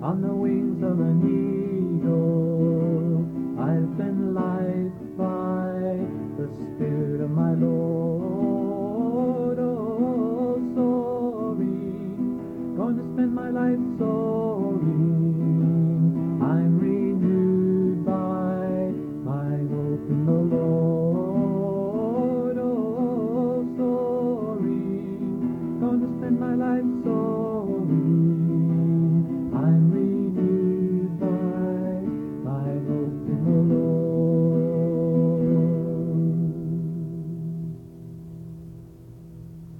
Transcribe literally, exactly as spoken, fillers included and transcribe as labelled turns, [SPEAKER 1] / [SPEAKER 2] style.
[SPEAKER 1] On the wings of an eagle, I've been light by the Spirit of my Lord. Oh, soaring, going to spend my life soaring. I'm renewed by my hope in the Lord. Oh, soaring, going to spend my life soaring.